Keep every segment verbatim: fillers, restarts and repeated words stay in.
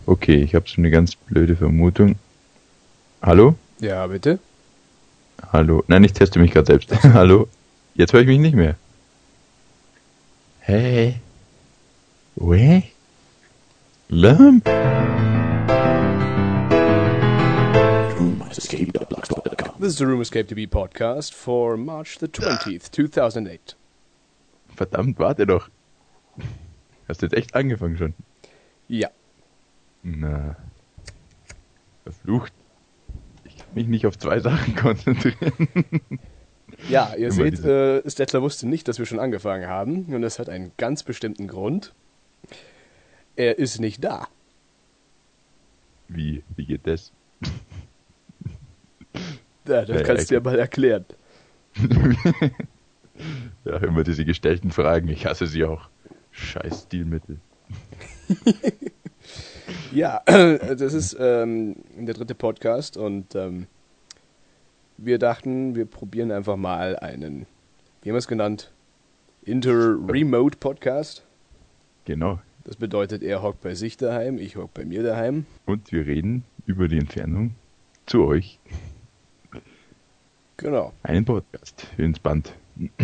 Okay, ich habe so eine ganz blöde Vermutung. Hallo? Ja, bitte? Hallo? Nein, ich teste mich gerade selbst. Hallo? Jetzt höre ich mich nicht mehr. Hey? Weh? Lamp? This is the Room Escape to Be podcast for March the twentieth, two thousand eight. Verdammt, warte doch. Hast du jetzt echt angefangen schon? Ja. Na. Verflucht. Ich kann mich nicht auf zwei Sachen konzentrieren. Ja, ihr Immer seht, diese- äh, Stettler wusste nicht, dass wir schon angefangen haben. Und das hat einen ganz bestimmten Grund. Er ist nicht da. Wie? Wie geht das? Ja, das Ja, kannst du ja, dir mal erklären. Ja, immer diese gestellten Fragen. Ich hasse sie auch. Scheiß Stilmittel. Ja, das ist ähm, der dritte Podcast und ähm, wir dachten, wir probieren einfach mal einen, wie haben wir es genannt? Inter-Remote-Podcast. Genau. Das bedeutet, er hockt bei sich daheim, ich hock bei mir daheim. Und wir reden über die Entfernung zu euch. Genau. Einen Podcast ins Band.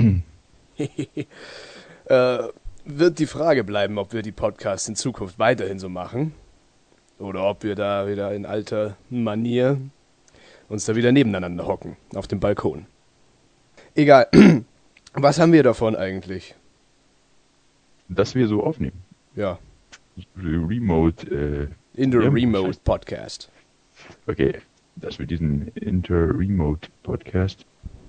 äh, wird die Frage bleiben, ob wir die Podcasts in Zukunft weiterhin so machen oder ob wir da wieder in alter Manier uns da wieder nebeneinander hocken auf dem Balkon. Egal. Was haben wir davon eigentlich? Dass wir so aufnehmen. Ja, Remote. Äh, in the ja, Remote Podcast. Okay, dass wir diesen Inter-Remote-Podcast.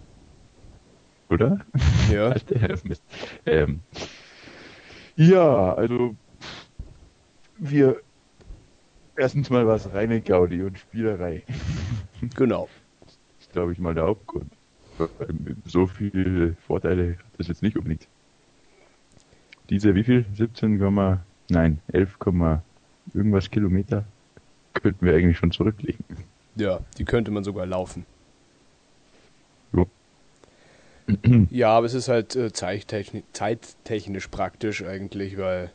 Oder? Ja. Alter Herr Mist. Ähm, ja, also. Wir. Erstens mal war es reine Gaudi und Spielerei. Genau. Das ist, glaube ich, mal der Hauptgrund. So viele Vorteile hat das jetzt nicht unbedingt. Diese, wie viel? siebzehn, nein, elf, irgendwas Kilometer könnten wir eigentlich schon zurücklegen. Ja, die könnte man sogar laufen. Jo. Ja, aber es ist halt äh, zeittechnisch, zeittechnisch praktisch eigentlich, weil...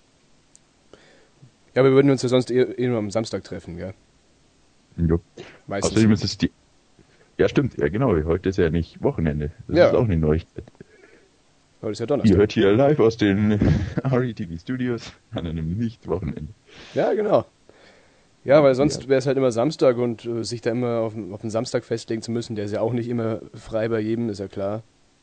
Ja, wir würden uns ja sonst eh, eh nur am Samstag treffen, gell? Jo. Meistens. Außerdem ist es die... Ja, stimmt, ja genau, heute ist ja nicht Wochenende. Das Ja. ist auch eine Neuigkeit. Heute ist ja Ihr Donnerstag. hört hier live aus den R E T V Studios an einem Nicht-Wochenende. Ja, genau. Ja, weil sonst wäre es halt immer Samstag und äh, sich da immer auf, auf den Samstag festlegen zu müssen, der ist ja auch nicht immer frei bei jedem, ist ja klar.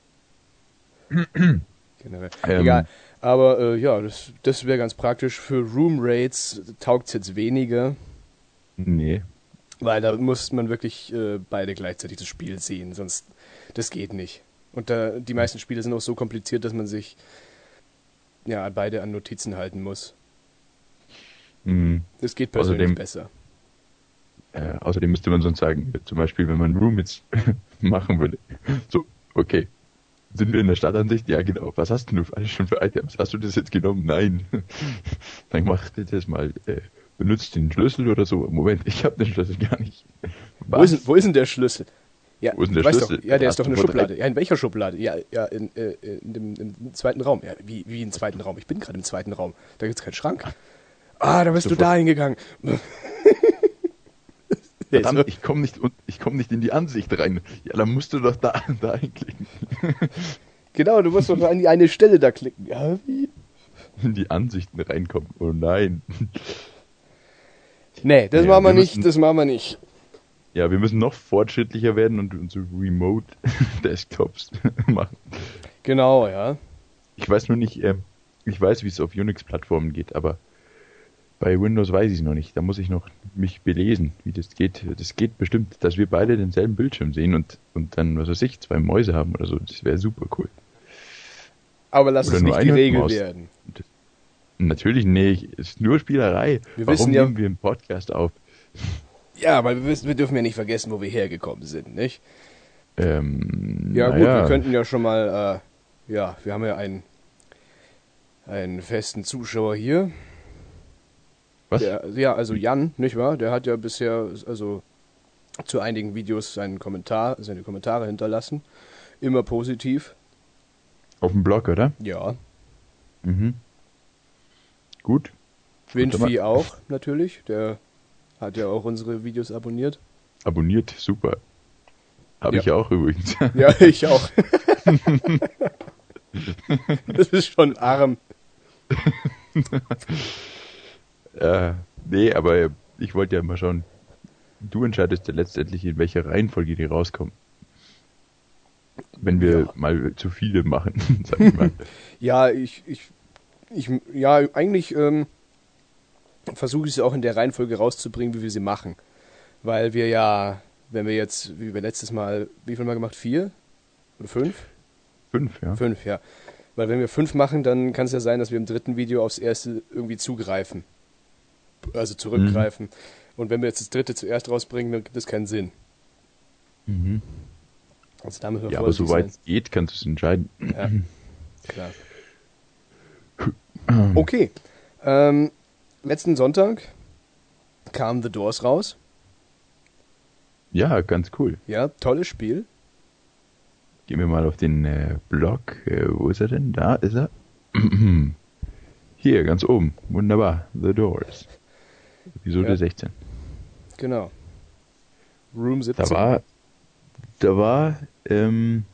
Generell. Ähm, Egal. Aber äh, ja, das, das wäre ganz praktisch. Für Room Raids taugt es jetzt weniger, Nee. weil da muss man wirklich äh, beide gleichzeitig das Spiel sehen, sonst das geht nicht. Und da, die meisten Spiele sind auch so kompliziert, dass man sich ja beide an Notizen halten muss. Mhm. Das geht persönlich Außerdem- besser. Äh, außerdem müsste man sonst sagen, zum Beispiel, wenn man Room jetzt machen würde. So, okay. Sind wir in der Stadtansicht? Ja, genau. Was hast denn du alles schon für Items? Hast du das jetzt genommen? Nein. Dann mach das mal. Äh, benutzt den Schlüssel oder so. Moment, ich habe den Schlüssel gar nicht. Wo ist, denn- wo ist denn der Schlüssel? Ja, Wo ist denn der du weißt Schlüssel? Doch, ja, der Hast ist doch du eine vor Schublade. drei- Ja, in welcher Schublade? Ja, ja in, äh, in, dem, im zweiten Raum. Ja, wie, wie im zweiten Raum? Ich bin gerade im zweiten Raum. Da gibt's keinen Schrank. Ah, da bist du du vor- da hingegangen. Verdammt, ich komme nicht, und- ich komm nicht in die Ansicht rein. Ja, dann musst du doch da, da einklicken. Genau, du musst doch an die eine Stelle da klicken. Ja, wie? In die Ansichten reinkommen. Oh nein. Nee, das Ja, machen wir wir nicht, müssen- das machen wir nicht. Ja, wir müssen noch fortschrittlicher werden und unsere Remote-Desktops machen. Genau, ja. Ich weiß nur nicht, äh, ich weiß, wie es auf Unix-Plattformen geht, aber bei Windows weiß ich es noch nicht. Da muss ich noch mich belesen, wie das geht. Das geht bestimmt, dass wir beide denselben Bildschirm sehen und, und dann, was weiß ich, zwei Mäuse haben oder so. Das wäre super cool. Aber lass Oder es nur nicht die eine Regel Maus. werden. Natürlich nicht, es ist nur Spielerei. Wir Warum wissen ja- nehmen wir einen Podcast auf? Ja, aber wir, wissen, wir dürfen ja nicht vergessen, wo wir hergekommen sind, nicht? Ähm, Ja, gut, naja, wir könnten ja schon mal, äh, ja, wir haben ja einen, einen festen Zuschauer hier. Was? Der, ja, also Jan, nicht wahr? Der hat ja bisher, also zu einigen Videos seinen Kommentar, seine Kommentare hinterlassen. Immer positiv. Auf dem Blog, oder? Ja. Mhm. Gut. Windvieh auch, natürlich. Der hat ja auch unsere Videos abonniert. Abonniert, super. Habe Ja. ich ja auch übrigens. Ja, ich auch. Das ist schon arm. äh, nee, aber ich wollte ja mal schauen. Du entscheidest ja letztendlich, in welcher Reihenfolge die rauskommen. Wenn wir Ja. mal zu viele machen, sag ich mal. Ja, ich, ich, ich, ja, eigentlich ähm, versuche ich sie auch in der Reihenfolge rauszubringen, wie wir sie machen. Weil wir ja, wenn wir jetzt, wie wir letztes Mal, wie viel mal gemacht? Vier? Oder fünf? Fünf, ja. Fünf, ja. Weil wenn wir fünf machen, dann kann es ja sein, dass wir im dritten Video aufs erste irgendwie zugreifen. Also zurückgreifen. Und wenn wir jetzt das dritte zuerst rausbringen, dann gibt es keinen Sinn. Mhm. Also da müssen wir Ja, aber vorsichtig soweit sein. es geht, kannst du es entscheiden. Ja, klar. Okay. Ähm, letzten Sonntag kam The Doors raus. Ja, ganz cool. Ja, tolles Spiel. Gehen wir mal auf den äh, Blog. Äh, wo ist er denn? Da ist er. Hier, ganz oben. Wunderbar. The Doors. Episode Ja. sechzehn. Genau. Room siebzehn. Da war, da war ähm,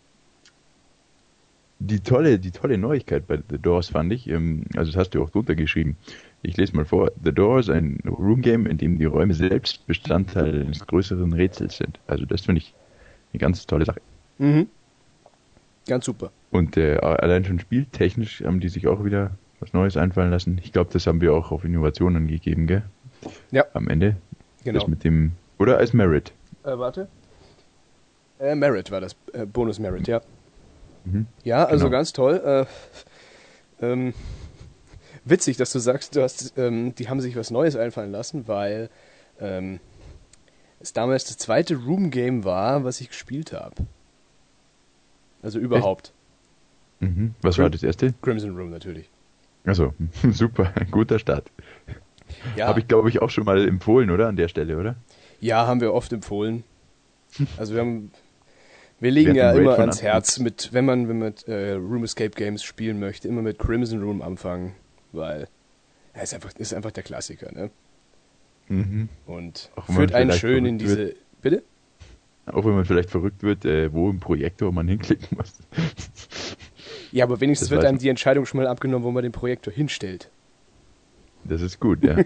die tolle, die tolle Neuigkeit bei The Doors, fand ich. Ähm, also das hast du auch drunter geschrieben. Ich lese mal vor. The Doors, ein Room Game, in dem die Räume selbst Bestandteil eines größeren Rätsels sind. Also das finde ich eine ganz tolle Sache. Mhm. Ganz super. Und äh, allein schon spieltechnisch haben die sich auch wieder was Neues einfallen lassen. Ich glaube, das haben wir auch auf Innovationen gegeben, gell? Ja. Am Ende. Genau. Das mit dem, oder als Merit. Äh, warte. Äh, Merit war das. Äh, Bonus Merit, ja. Mhm. Ja, also Genau. ganz toll. Äh, ähm, witzig, dass du sagst, du hast, ähm, die haben sich was Neues einfallen lassen, weil ähm, es damals das zweite Room Game war, was ich gespielt habe. Also überhaupt. Mhm. Was Crim- war das erste? Crimson Room natürlich. Also, super, ein guter Start. Ja, Habe ich, glaube ich, auch schon mal empfohlen, oder? An der Stelle, oder? ja, haben wir oft empfohlen. Also wir haben, wir legen Wer ja hat den Raid immer von ans Anfang an? Herz, mit, wenn man, wenn man äh, Room Escape Games spielen möchte, immer mit Crimson Room anfangen, weil er ist einfach, ist einfach der Klassiker, ne? Mhm. Und Auch wenn führt man einen vielleicht schön in verrückt diese. Bitte? Auch wenn man vielleicht verrückt wird, äh, wo im Projektor man hinklicken muss. Ja, aber wenigstens Das wird weiß einem man. die Entscheidung schon mal abgenommen, wo man den Projektor hinstellt. Das ist gut, ja.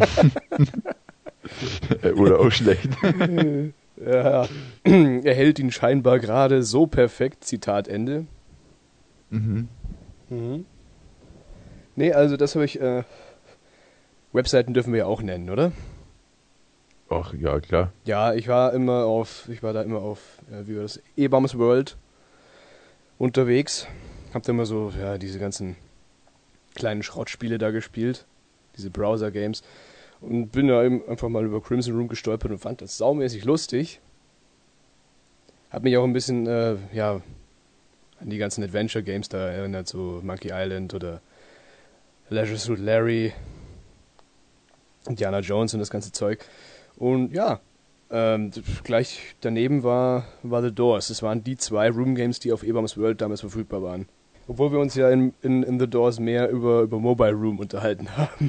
Äh, oder auch schlecht. Ja, er hält ihn scheinbar gerade so perfekt, Zitat Ende. Mhm. Mhm. Nee, also das habe ich, äh, Webseiten dürfen wir ja auch nennen, oder? Ach, ja, klar. Ja, ich war immer auf, ich war da immer auf, äh, wie war das, Ebams World unterwegs. Hab da immer so, ja, diese ganzen kleinen Schrottspiele da gespielt, diese Browser-Games. Und bin da eben einfach mal über Crimson Room gestolpert und fand das saumäßig lustig. Hat mich auch ein bisschen, äh, ja, an die ganzen Adventure-Games da erinnert, so Monkey Island oder Leisure Suit Larry, Indiana Jones und das ganze Zeug. Und ja, ähm, gleich daneben war, war The Doors. Das waren die zwei Room Games, die auf Ebams World damals verfügbar waren. Obwohl wir uns ja in, in, in The Doors mehr über, über Mobile Room unterhalten haben.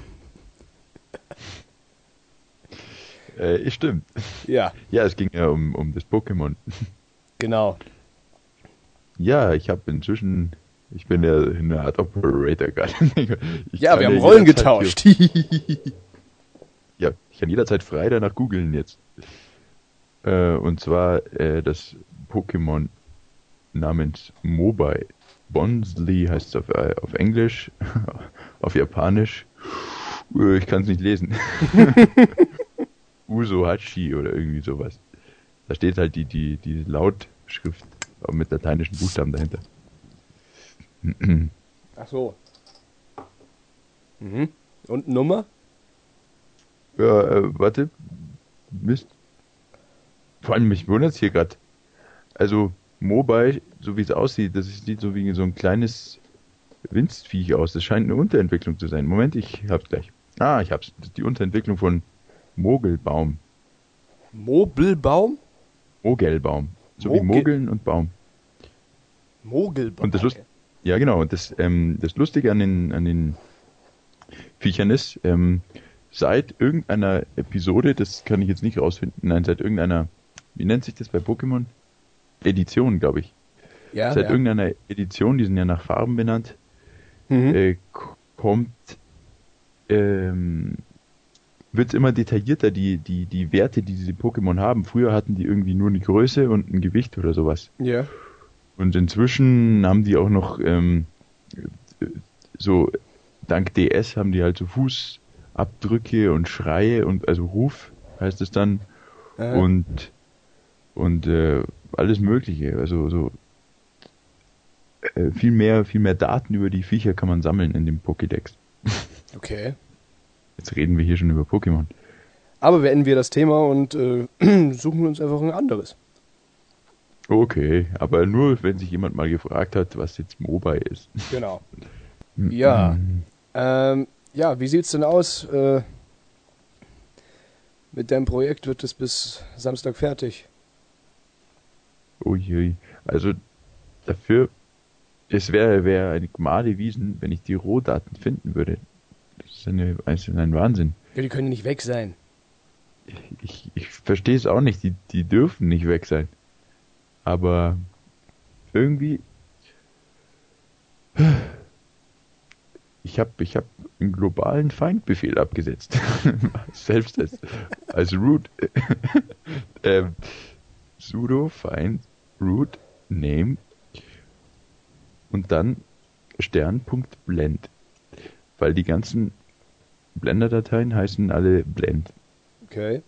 Äh, stimmt. Ja, Ja, es ging ja um, um das Pokémon. genau. Ja, ich habe inzwischen, ich bin ja eine Art Operator gerade. Ich Ja, kann wir haben Rollen jederzeit getauscht. hier- Ja, ich kann jederzeit frei danach googeln jetzt. Äh, und zwar äh, das Pokémon namens Mobai. Bonsly heißt es auf, äh, auf Englisch, auf Japanisch. Äh, Ich kann es nicht lesen. Usohachi oder irgendwie sowas. Da steht halt die, die, die Lautschrift mit lateinischen Buchstaben dahinter. Ach so. Mhm. Und Nummer? Ja, äh, warte. Mist. Vor allem, mich wundert es hier gerade. Also, Mobile, so wie es aussieht, das sieht so wie so ein kleines Winzviech aus. Das scheint eine Unterentwicklung zu sein. Moment, ich hab's gleich. Ah, ich hab's. Das ist die Unterentwicklung von Mogelbaum. Mobilbaum? Mogelbaum. So wie Mogel- Mogeln und Baum. Mogelbaum. Und das Lust ja, genau. Und das, ähm, das Lustige an den, an den Viechern ist. Ähm, seit irgendeiner Episode, das kann ich jetzt nicht rausfinden, nein, seit irgendeiner, wie nennt sich das bei Pokémon? Edition, glaube ich. Ja, Seit ja. irgendeiner Edition, die sind ja nach Farben benannt, Mhm. äh, k- kommt, ähm, wird es immer detaillierter, die, die, die Werte, die diese Pokémon haben. Früher hatten die irgendwie nur eine Größe und ein Gewicht oder sowas. Ja. Und inzwischen haben die auch noch ähm, so, dank D S haben die halt so Fußabdrücke und Schreie und also Ruf heißt es dann Aha. und und äh, alles Mögliche. Also so äh, viel mehr, viel mehr Daten über die Viecher kann man sammeln in dem Pokédex. Okay. Jetzt reden wir hier schon über Pokémon. Aber beenden wir das Thema und äh, suchen uns einfach ein anderes. Okay, aber nur, wenn sich jemand mal gefragt hat, was jetzt Mobile ist. Genau. Ja. Ähm, ja, wie sieht's denn aus? Äh, mit deinem Projekt wird es bis Samstag fertig. Uiui. Also dafür, es wäre wäre eine Gmade Wiesen, wenn ich die Rohdaten finden würde. Das ist, eine, das ist ein Wahnsinn. Ja, die können nicht weg sein. Ich, ich verstehe es auch nicht, die, die dürfen nicht weg sein. Aber irgendwie, ich habe ich hab einen globalen Feindbefehl abgesetzt. Selbst als, als root. ähm, sudo find root name und dann Stern.blend. Weil die ganzen Blender-Dateien heißen alle Blend. Okay.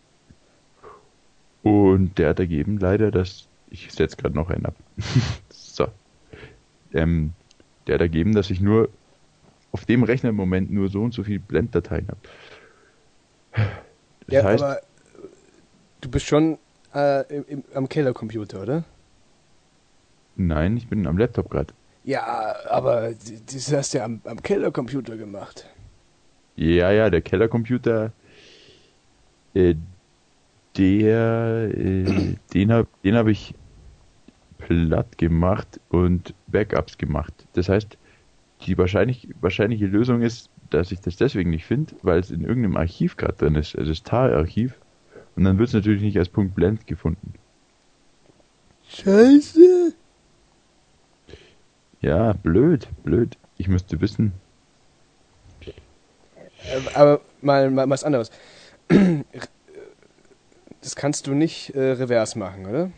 Und der hat ergeben leider, dass ich setze gerade noch einen ab. so. Ähm, der hat ergeben, dass ich nur auf dem Rechner im Moment nur so und so viel Blend-Dateien habe. Das Ja, heißt, aber du bist schon äh, im, im, am Kellercomputer, oder? nein, ich bin am Laptop gerade. Ja, aber d- das hast du ja am, am Kellercomputer gemacht. Ja, ja, der Kellercomputer, äh, der, äh, den habe den hab ich platt gemacht und Backups gemacht. Das heißt, die wahrscheinlich, wahrscheinliche Lösung ist, dass ich das deswegen nicht finde, weil es in irgendeinem Archiv gerade drin ist, also das Tar-Archiv. Und dann wird es natürlich nicht als .blend gefunden. Scheiße. Ja, blöd, blöd. Ich müsste wissen. Äh, aber mal, mal was anderes. Das kannst du nicht äh, reverse machen, oder?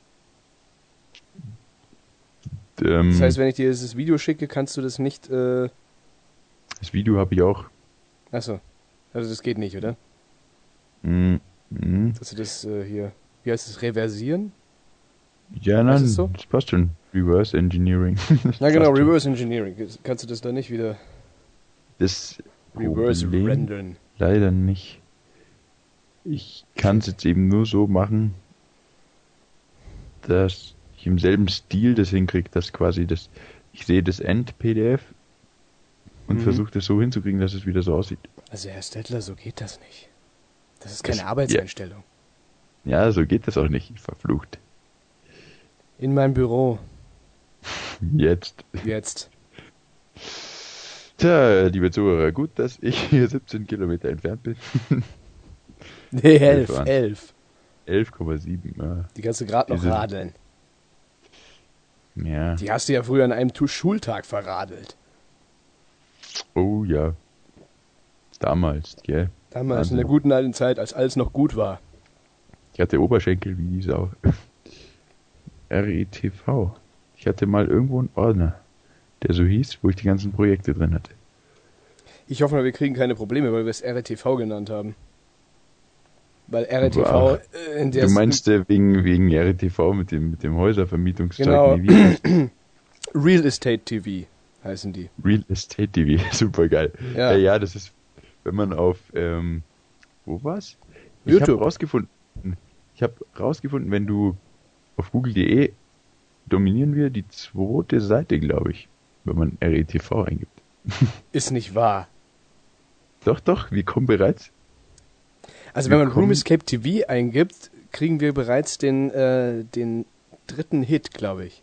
Ähm, Das heißt, wenn ich dir dieses Video schicke, kannst du das nicht. Äh, das Video habe ich auch. achso. Also das geht nicht, oder? Mm, mm. Dass du das äh, hier. Wie heißt es? Reversieren? Ja, nein, Heißt es so? das passt schon. Reverse Engineering. Das Na genau, passt schon. Reverse Engineering. Kannst du das da nicht wieder Das reverse Problem rendern? leider nicht. Ich kann es jetzt eben nur so machen, dass ich im selben Stil das hinkriege, dass quasi das, ich sehe das End-P D F und Mhm. versuche das so hinzukriegen, dass es wieder so aussieht. Also Herr Stettler, so geht das nicht. Das ist keine Das- Arbeitseinstellung. Ja, so geht das auch nicht. Verflucht. In meinem Büro. Jetzt. Jetzt. Tja, liebe Zuhörer, gut, dass ich hier siebzehn Kilometer entfernt bin. Nee, elf, waren's. elf. elf Komma sieben. Ja. Die kannst du gerade noch Diese- radeln. ja. Die hast du ja früher an einem Tu- Schultag verradelt. Oh ja. Damals, gell. Damals in Wahnsinn. der guten alten Zeit, als alles noch gut war. Ich hatte Oberschenkel wie die Sau. R E T V. Ich hatte mal irgendwo einen Ordner, der so hieß, wo ich die ganzen Projekte drin hatte. Ich hoffe mal, wir kriegen keine Probleme, weil wir es R E T V genannt haben. Weil R E T V Wow. äh, in der Du meinst äh, wegen, wegen R E T V mit dem, mit dem Häuservermietungszeug? Genau. Nee, wie heißt das? Real Estate T V heißen die. Real Estate T V. Super geil. Ja. Ja. Äh, ja, das ist, wenn man auf, ähm, wo war's? Ich YouTube. habe rausgefunden, ich habe rausgefunden, wenn du auf google punkt de dominieren wir die zweite Seite, glaube ich, wenn man R E T V eingibt. Ist nicht wahr. Doch, doch, wir kommen bereits. Also Wir wenn man kommen- Room Escape T V eingibt, kriegen wir bereits den, äh, den dritten Hit, glaube ich.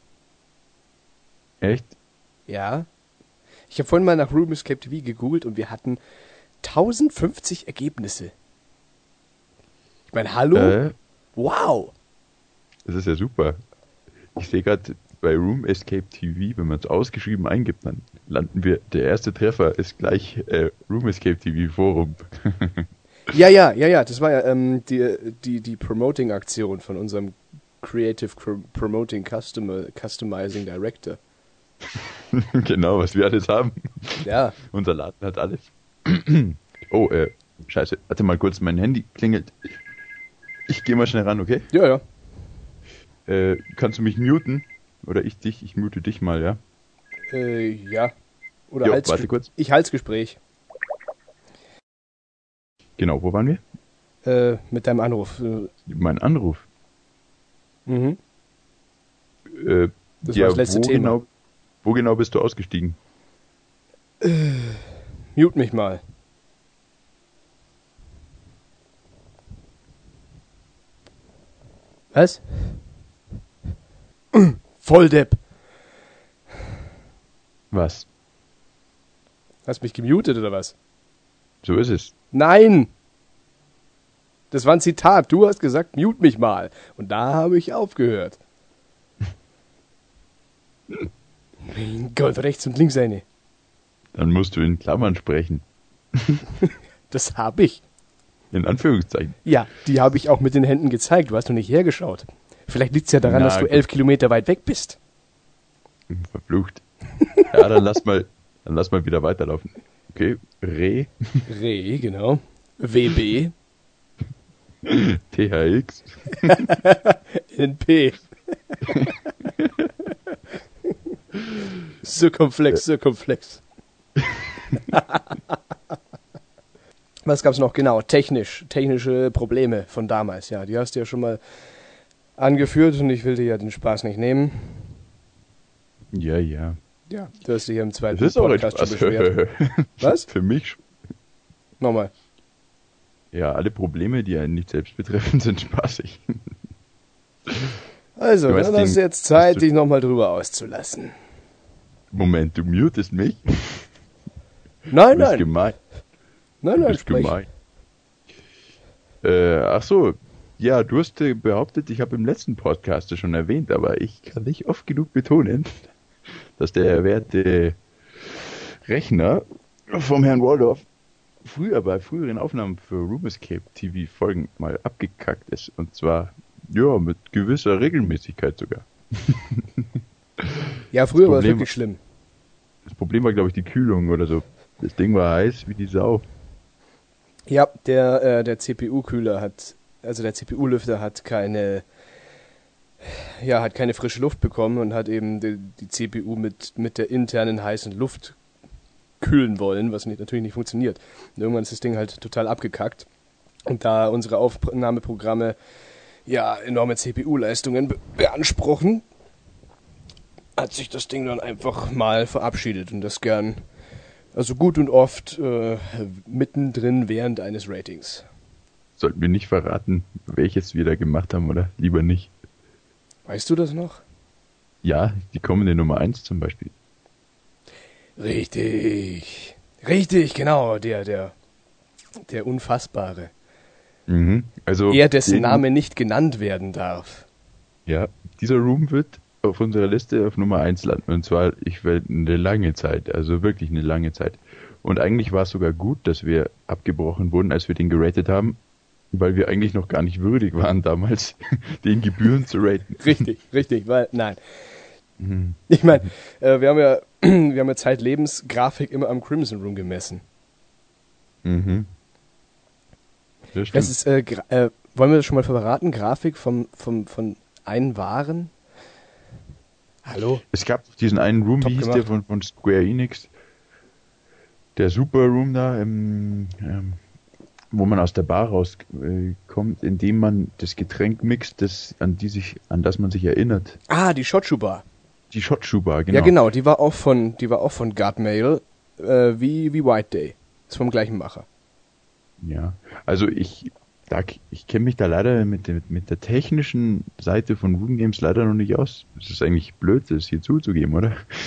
Echt? Ja. Ich habe vorhin mal nach Room Escape T V gegoogelt und wir hatten tausendfünfzig Ergebnisse. Ich meine, hallo? Äh, Wow! das ist ja super. Ich sehe gerade bei Room Escape T V, wenn man es ausgeschrieben eingibt, dann landen wir, der erste Treffer ist gleich äh, Room Escape T V Forum. Ja, ja, ja, ja, das war ja ähm, die, die, die Promoting-Aktion von unserem Creative Pro- Promoting Customer, Customizing Director. Genau, was wir alles haben. Ja. Unser Laden hat alles. Oh, äh, scheiße, warte mal kurz, mein Handy klingelt. Ich gehe mal schnell ran, okay? Ja, ja. Äh, kannst du mich muten? Oder ich dich? Ich mute dich mal, ja? Äh, ja. Oder Jo, halt's warte kurz. Ich halt's Gespräch. Genau, wo waren wir? Äh, mit deinem Anruf. Äh, Mein Anruf. mhm. Äh, Das ja, war das letzte wo Thema. Genau, wo genau bist du ausgestiegen? Mute mich mal. Was? Volldepp. Was? Hast mich gemutet oder was? So ist es. Nein! Das war ein Zitat. Du hast gesagt, mute mich mal. Und da habe ich aufgehört. Mein Gott, rechts und links eine. Dann musst du in Klammern sprechen. Das habe ich. In Anführungszeichen. Ja, die habe ich auch mit den Händen gezeigt. Du hast noch nicht hergeschaut. Vielleicht liegt es ja daran, Na, dass du gut. elf Kilometer weit weg bist. Verflucht. Ja, dann lass mal, dann lass mal wieder weiterlaufen. Okay, Re, Re, genau. W B, T H X. N P. Circumflex, Circumflex. Was gab's noch? Genau, technisch, technische Probleme von damals. Ja, die hast du ja schon mal angeführt und ich will dir ja den Spaß nicht nehmen. Ja, ja. Ja, du hast dich hier im zweiten Das ist auch ein Podcast schon Spaß. beschwert. Was? Für mich. Nochmal. Ja, alle Probleme, die einen nicht selbst betreffen, sind spaßig. Also, Du hast dann hast den- du jetzt Zeit, hast du- dich nochmal drüber auszulassen. Moment, du mutest mich? Nein, Du bist nein, gemein. nein, Du nein, bist sprich. gemein. Äh, ach so. Ja, du hast äh, behauptet, ich habe im letzten Podcast das schon erwähnt, aber ich kann nicht oft genug betonen, dass der erwähnte Rechner vom Herrn Waldorf früher bei früheren Aufnahmen für Room Escape T V Folgen mal abgekackt ist. Und zwar, ja, mit gewisser Regelmäßigkeit sogar. Ja, früher war es Problem- wirklich schlimm. Das Problem war, glaube ich, die Kühlung oder so. Das Ding war heiß wie die Sau. Ja, der, äh, der C P U-Kühler hat, also der C P U-Lüfter hat keine, ja, hat keine frische Luft bekommen und hat eben die, die C P U mit, mit der internen heißen Luft kühlen wollen, was nicht, natürlich nicht funktioniert. Und irgendwann ist das Ding halt total abgekackt. Und da unsere Aufnahmeprogramme ja enorme C P U-Leistungen be beanspruchen, hat sich das Ding dann einfach mal verabschiedet und das gern, also gut und oft äh, mittendrin während eines Ratings. Sollten wir nicht verraten, welches wir da gemacht haben, oder? Lieber nicht. Weißt du das noch? Ja, die kommende Nummer eins zum Beispiel. Richtig. Richtig, genau, der, der, der Unfassbare. Mhm. Also Er, dessen den- Name nicht genannt werden darf. Ja, dieser Room wird auf unserer Liste auf Nummer eins landen. Und zwar, ich will eine lange Zeit, also wirklich eine lange Zeit. Und eigentlich war es sogar gut, dass wir abgebrochen wurden, als wir den geratet haben, weil wir eigentlich noch gar nicht würdig waren damals, den Gebühren zu raten. Richtig, richtig, weil, nein. Mhm. Ich meine, äh, wir haben ja, wir haben ja zeitlebens Grafik immer am Crimson Room gemessen. Mhm. Das stimmt. Das ist, äh, gra- äh, wollen wir das schon mal verraten? Grafik vom, vom, von einen Waren? Hallo? Es gab diesen einen Room, Top wie hieß gemacht. der von, von Square Enix? Der Super Room da, ähm, ähm, wo man aus der Bar rauskommt, äh, kommt, indem man das Getränk mixt, das, an, die sich, an das man sich erinnert. Ah, die Shotshoe Bar. Die Shotshoe Bar, genau. Ja, genau, die war auch von, die war auch von Guardmail, äh, wie, wie White Day. Ist vom gleichen Macher. Ja, also ich, da, ich kenne mich da leider mit, der- mit der technischen Seite von Room Games leider noch nicht aus. Es ist eigentlich blöd, das hier zuzugeben, oder?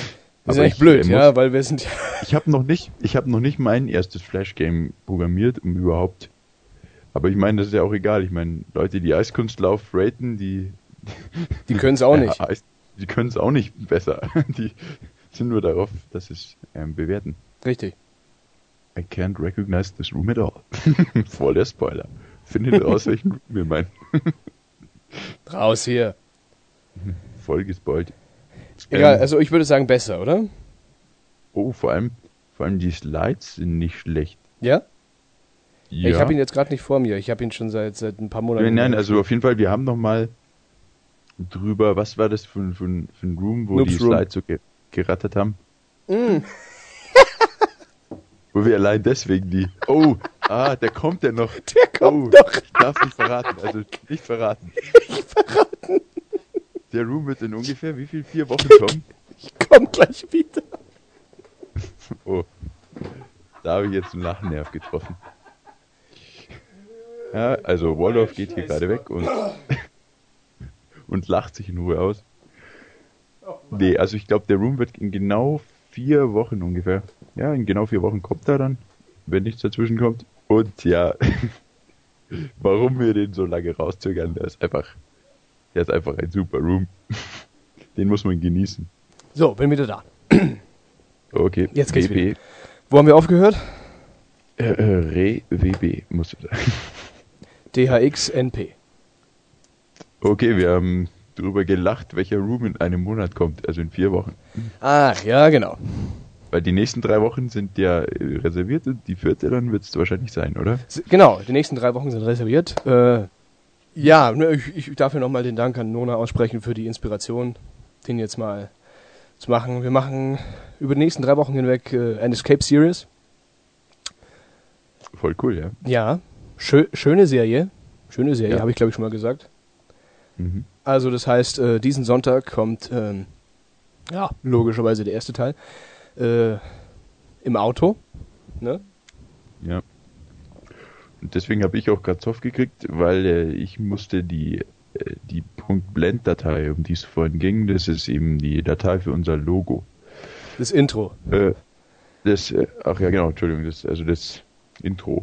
Das ist echt blöd, äh, ja, muss, weil wir sind ja... Ich habe noch nicht, ich habe noch nicht mein erstes Flash-Game programmiert, um überhaupt... Aber ich meine, das ist ja auch egal. Ich meine, Leute, die Eiskunstlauf raten, die... Die können es auch nicht. Ja, die können es auch nicht besser. Die sind nur darauf, dass sie es ähm, bewerten. Richtig. I can't recognize this room at all. Voll der Spoiler. Findet raus, welchen Room wir meinen. Raus hier. Voll gespoilt. Egal, Ähm, also ich würde sagen besser, oder? oh, vor allem, vor allem die Slides sind nicht schlecht. Ja? Ja. Ich habe ihn jetzt gerade nicht vor mir. Ich habe ihn schon seit, seit ein paar Monaten. Nein, nein, also auf jeden Fall, wir haben noch mal drüber, was war das für, für, für ein Room, wo Noobs die Room. Slides so ge gerattert haben? Mm. Wo wir allein deswegen die, oh, ah, der kommt ja noch. Der kommt oh, noch. Ich darf nicht verraten, also nicht verraten. Ich verraten. Der Room wird in ungefähr wie viel, vier Wochen kommen? Ich komm gleich wieder. Oh, da habe ich jetzt einen Lachnerv getroffen. Ja, also Waldorf geht hier gerade weg und, und lacht sich in Ruhe aus. Nee, also ich glaube, der Room wird in genau vier Wochen ungefähr. Ja, in genau vier Wochen kommt er dann, wenn nichts dazwischen kommt. Und ja, warum wir den so lange rauszögern, der ist einfach, der ist einfach ein super Room. Den muss man genießen. So, bin wieder da. Okay, Jetzt geht's W B. wieder. Wo haben wir aufgehört? Äh, äh, Re W B, musst du sagen. D H X N P. Okay, wir haben drüber gelacht, welcher Room in einem Monat kommt, also in vier Wochen. Ah, ja, genau. Weil die nächsten drei Wochen sind ja äh, reserviert und die vierte dann wird es wahrscheinlich sein, oder? S- Genau, die nächsten drei Wochen sind reserviert. Äh, ja, ne, ich, ich darf ja nochmal den Dank an Nona aussprechen für die Inspiration, den jetzt mal zu machen. Wir machen über die nächsten drei Wochen hinweg äh, ein Escape Series. Voll cool, ja. Ja, schö schöne Serie. Schöne Serie, Ja. habe ich glaube ich schon mal gesagt. Mhm. Also das heißt, äh, diesen Sonntag kommt, ähm, ja, logischerweise der erste Teil, äh, im Auto. Ne? Ja. Und deswegen habe ich auch gerade Zoff gekriegt, weil äh, ich musste die, äh, die .blend-Datei, um die es vorhin ging, das ist eben die Datei für unser Logo. Das Intro. Äh, das, äh, ach ja genau, Entschuldigung, das, also das Intro.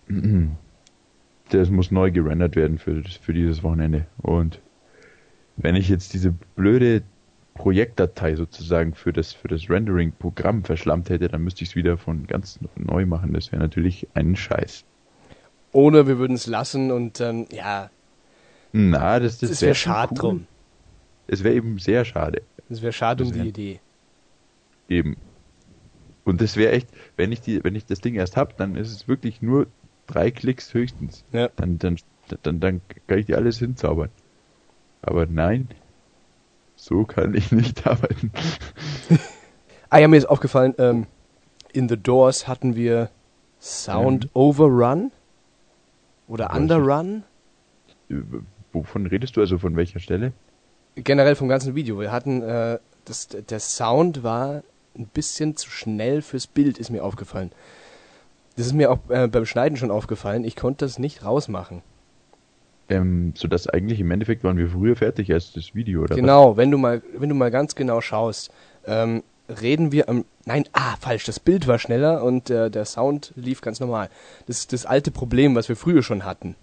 Das muss neu gerendert werden für, für dieses Wochenende. Und wenn ich jetzt diese blöde Projektdatei sozusagen für das, für das Rendering-Programm verschlammt hätte, dann müsste ich es wieder von ganz neu machen. Das wäre natürlich ein Scheiß. Oder wir würden es lassen und dann, ja, Na, das, das, das wäre wäre schade drum. Es wäre eben sehr schade. Das wäre schade um Das die wär- Idee. Eben. Und das wäre echt, wenn ich die, wenn ich das Ding erst hab, dann ist es wirklich nur drei Klicks höchstens. Ja. Dann, dann, dann, dann kann ich dir alles hinzaubern. Aber nein, so kann ich nicht arbeiten. Ah ja, mir ist aufgefallen, ähm, in The Doors hatten wir Sound Mhm. Overrun oder Weiß ich. Underrun. Äh, Wovon redest du? Also von welcher Stelle? Generell vom ganzen Video. Wir hatten, äh, das, der Sound war ein bisschen zu schnell fürs Bild, ist mir aufgefallen. Das ist mir auch äh, beim Schneiden schon aufgefallen. Ich konnte das nicht rausmachen. Ähm, sodass eigentlich im Endeffekt waren wir früher fertig als das Video, oder? Genau, wenn du mal, wenn du mal ganz genau schaust, ähm, reden wir am, nein, ah, falsch, das Bild war schneller und äh, der Sound lief ganz normal. Das ist das alte Problem, was wir früher schon hatten.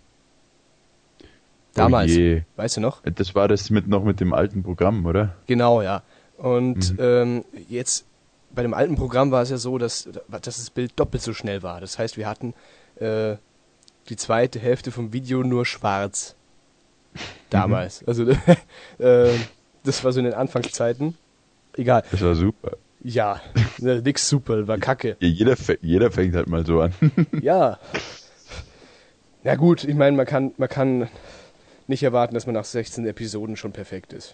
Damals, Oh je. weißt du noch? Das war das mit noch mit dem alten Programm, oder? Genau, ja. Und Mhm. ähm, jetzt, bei dem alten Programm war es ja so, dass, dass das Bild doppelt so schnell war. Das heißt, wir hatten äh, die zweite Hälfte vom Video nur schwarz. Damals. Also äh, das war so in den Anfangszeiten. Egal. Das war super. Ja, ne, nix super, war kacke. Ja, jeder, fä- jeder fängt halt mal so an. Ja. Na gut, ich meine, man kann, man kann nicht erwarten, dass man nach sechzehn Episoden schon perfekt ist.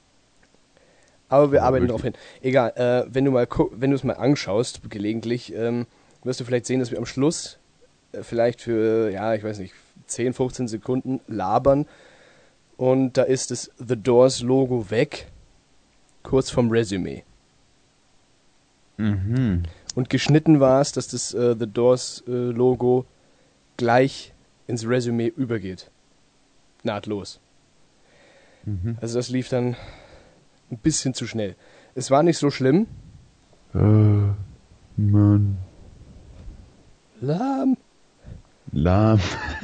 Aber wir Aber arbeiten wirklich. darauf hin. Egal, äh, wenn du mal gu- wenn du es mal anschaust, gelegentlich, ähm, wirst du vielleicht sehen, dass wir am Schluss äh, vielleicht für, ja, ich weiß nicht, zehn, fünfzehn Sekunden labern und da ist das The Doors Logo weg, kurz vom Resümee. Mhm. Und geschnitten war es, dass das äh, The Doors äh, Logo gleich ins Resümee übergeht. Nahtlos. Mhm. Also das lief dann ein bisschen zu schnell. Es war nicht so schlimm, Äh, Mann. Lahm. Lahm.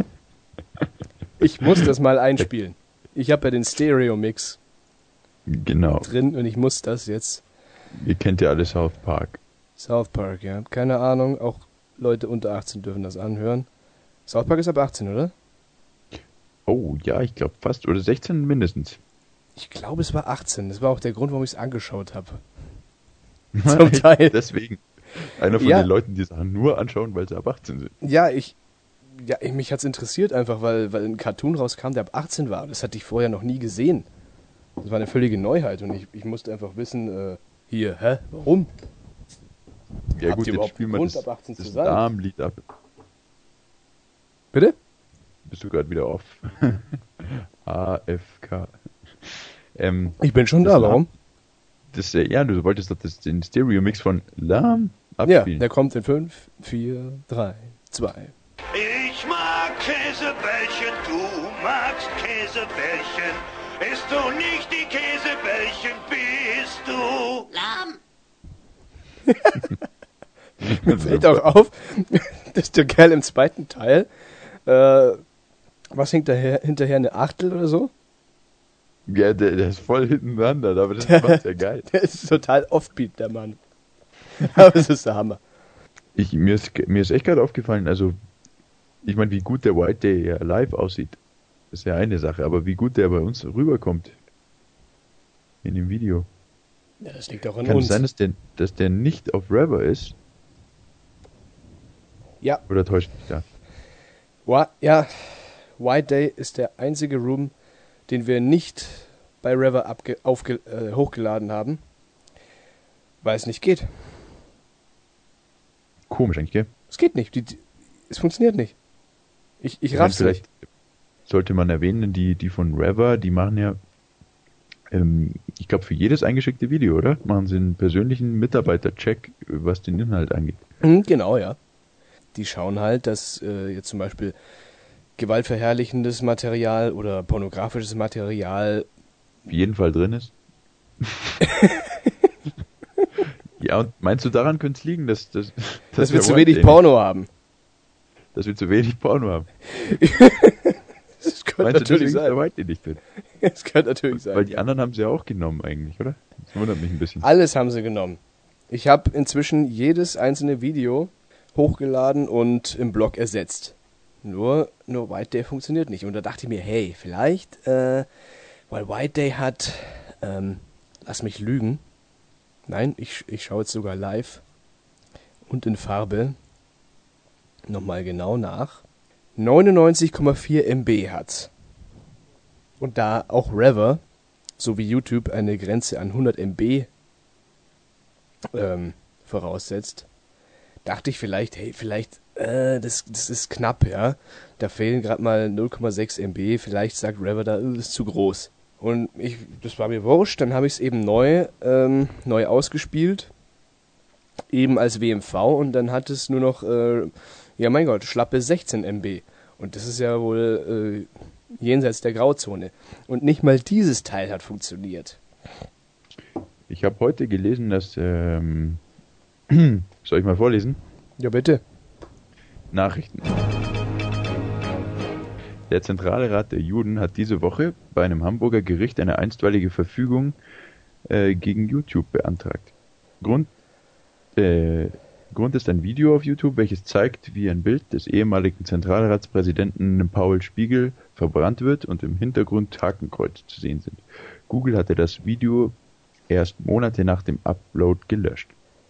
Ich muss das mal einspielen. Ich habe ja den Stereo-Mix Genau. drin und ich muss das jetzt. Ihr kennt ja alle South Park. South Park, ja. Keine Ahnung, auch Leute unter achtzehn dürfen das anhören. South Park ist ab achtzehn, oder? Oh, ja, ich glaube fast. Oder sechzehn mindestens. Ich glaube, es war achtzehn. Das war auch der Grund, warum ich es angeschaut habe. Zum Teil. Deswegen. Einer von Ja. den Leuten, die Sachen nur anschauen, weil sie ab achtzehn sind. Ja, ich. Ja, ich- mich hat's interessiert einfach, weil, weil ein Cartoon rauskam, der ab achtzehn war. Das hatte ich vorher noch nie gesehen. Das war eine völlige Neuheit und ich, ich musste einfach wissen, äh, hier, hä, warum? Ja Habt gut, ihr jetzt überhaupt spielen wir Grund, das, ab achtzehn zu das sein? Darmlied ab. Bitte? Bist du gerade wieder auf? A F K. Ähm, Ich bin schon Das da, Lahm- warum? das, äh, ja, du wolltest doch das, den Stereo-Mix von Lahm Ja, abspielen. der kommt in fünf, vier, drei, zwei. Ich mag Käsebällchen, du magst Käsebällchen. Isst du nicht die Käsebällchen, bist du lahm. Mir fällt auch auf, dass der Kerl im zweiten Teil, äh, was hinterher, hinterher eine Achtel oder so? Ja, der, der ist voll hintereinander, aber das macht ja geil. Der ist total offbeat, der Mann. Aber es ist der Hammer. Ich, mir, ist, mir ist echt gerade aufgefallen, also, ich meine, wie gut der White Day ja live aussieht, ist ja eine Sache, aber wie gut der bei uns rüberkommt in dem Video. Ja, das liegt auch an Kann es uns. sein, dass der, dass der nicht auf Rever ist? Ja, Oder täuscht mich da? Wa- ja, White Day ist der einzige Room, den wir nicht bei Rever abge aufge äh, hochgeladen haben, weil es nicht geht. Komisch eigentlich, gell? Es geht nicht. Die, die, es funktioniert nicht. Ich, ich Ich mein, raff's nicht. vielleicht sollte man erwähnen, die, die von Rever, die machen ja, ähm, ich glaube, für jedes eingeschickte Video, oder? Machen sie einen persönlichen Mitarbeiter-Check, was den Inhalt angeht. Mhm, genau, ja. Die schauen halt, dass äh, jetzt zum Beispiel gewaltverherrlichendes Material oder pornografisches Material. Auf jeden Fall drin ist. Ja, und meinst du, daran könnte es liegen, dass, dass, Dass wir der zu White wenig Day Porno haben. nicht- Dass wir zu wenig Porno haben. Das könnte Meinst du, natürlich deswegen ist der sein. White Day nicht drin? Das könnte natürlich Weil sein. die anderen haben sie ja auch genommen eigentlich, oder? Das wundert mich ein bisschen. Alles haben sie genommen. Ich habe inzwischen jedes einzelne Video hochgeladen und im Blog ersetzt. Nur, nur White Day funktioniert nicht. Und da dachte ich mir, hey, vielleicht, äh, weil White Day hat, ähm, lass mich lügen. Nein, ich, ich schaue jetzt sogar live und in Farbe nochmal genau nach. neunundneunzig Komma vier Megabyte hat's. Und da auch Rever, so wie YouTube, eine Grenze an hundert Megabyte ähm, voraussetzt, dachte ich vielleicht, hey, vielleicht, äh, das, das ist knapp, ja. Da fehlen gerade mal null Komma sechs Megabyte, vielleicht sagt Rever da, äh, das ist zu groß. Und ich, das war mir wurscht, dann habe ich es eben neu, ähm, neu ausgespielt, eben als W M V und dann hat es nur noch, äh, ja mein Gott, schlappe sechzehn Megabyte. Und das ist ja wohl äh, jenseits der Grauzone. Und nicht mal dieses Teil hat funktioniert. Ich habe heute gelesen, dass, ähm, soll ich mal vorlesen? Ja, bitte. Nachrichten. Der Zentrale Rat der Juden hat diese Woche bei einem Hamburger Gericht eine einstweilige Verfügung äh, gegen YouTube beantragt. Grund, äh, Grund ist ein Video auf YouTube, welches zeigt, wie ein Bild des ehemaligen Zentralratspräsidenten Paul Spiegel verbrannt wird und im Hintergrund Hakenkreuze zu sehen sind. Google hatte das Video erst Monate nach dem Upload gelöscht.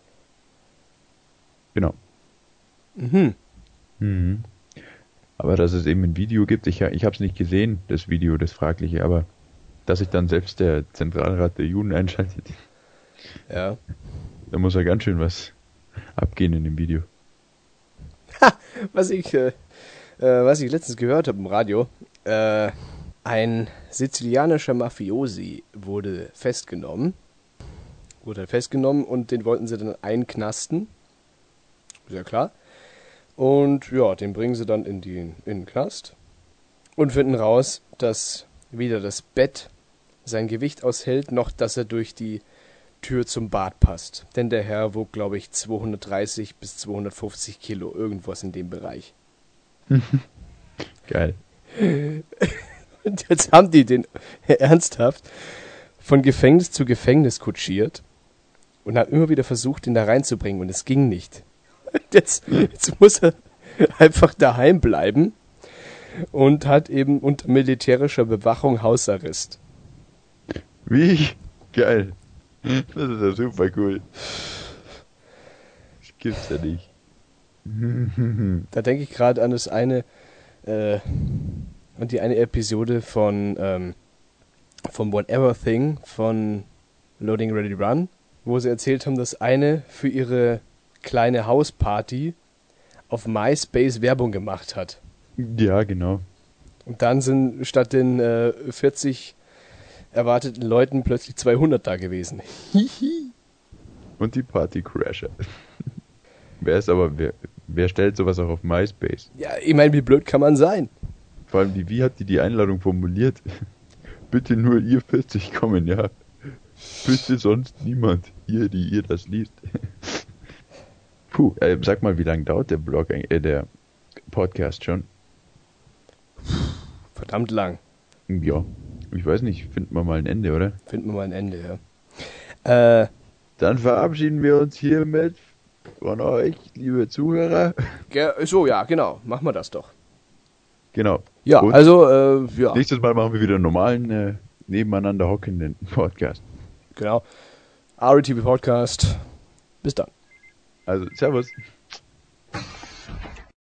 Genau. Mhm. Mhm. Aber dass es eben ein Video gibt, ich, ich habe es nicht gesehen, das Video, das Fragliche, aber dass sich dann selbst der Zentralrat der Juden einschaltet, Ja. da muss ja ganz schön was abgehen in dem Video. Was ich, äh, äh, was ich letztens gehört habe im Radio, äh, ein sizilianischer Mafiosi wurde festgenommen. Wurde festgenommen und den wollten sie dann einknasten. Ist ja klar. Und ja, den bringen sie dann in, die, in den Knast und finden raus, dass weder das Bett sein Gewicht aushält, noch dass er durch die Tür zum Bad passt. Denn der Herr wog, glaube ich, zweihundertdreißig bis zweihundertfünfzig Kilo, irgendwas in dem Bereich. Geil. Und jetzt haben die den ernsthaft von Gefängnis zu Gefängnis kutschiert und haben immer wieder versucht, ihn da reinzubringen und es ging nicht. Jetzt, jetzt muss er einfach daheim bleiben und hat eben unter militärischer Bewachung Hausarrest. Wie? Geil. Das ist ja super cool. Das gibt's ja nicht. Da denke ich gerade an das eine, äh, an die eine Episode von, ähm, vom Whatever Thing von Loading Ready Run, wo sie erzählt haben, dass eine für ihre kleine Hausparty auf MySpace Werbung gemacht hat. Ja, genau. Und dann sind statt den äh, vierzig erwarteten Leuten plötzlich zweihundert da gewesen. Und die Partycrasher. Wer ist aber, wer, wer stellt sowas auch auf MySpace? Ja, ich meine, wie blöd kann man sein? Vor allem, die, wie hat die die Einladung formuliert? Bitte nur ihr vierzig kommen, ja. Bitte sonst niemand. Ihr, die ihr das liest. Puh, äh, sag mal, wie lange dauert der Blog, äh, der Podcast schon? Verdammt lang. Ja, ich weiß nicht, finden wir mal ein Ende, oder? Finden wir mal ein Ende, ja. Äh, Dann verabschieden wir uns hiermit von euch, liebe Zuhörer. ge- so, ja, genau. Machen wir das doch. Genau. Ja, Und also, äh, ja, nächstes Mal machen wir wieder einen normalen, äh, nebeneinander hockenden Podcast. genau. R E T V Podcast. Bis dann. Also, Servus.